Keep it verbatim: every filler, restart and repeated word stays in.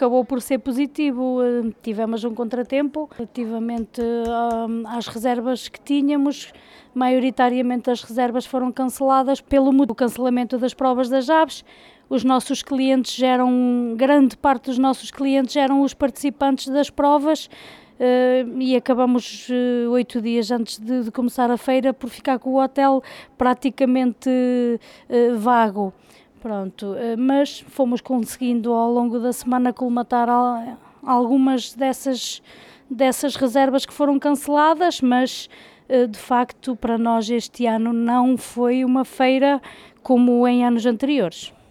Acabou por ser positivo, tivemos um contratempo relativamente às reservas que tínhamos, maioritariamente as reservas foram canceladas pelo cancelamento das provas das aves. Os nossos clientes eram, grande parte dos nossos clientes eram os participantes das provas e acabamos oito dias antes de, de começar a feira por ficar com o hotel praticamente vago. Pronto, mas fomos conseguindo ao longo da semana colmatar algumas dessas, dessas reservas que foram canceladas, mas de facto para nós este ano não foi uma feira como em anos anteriores.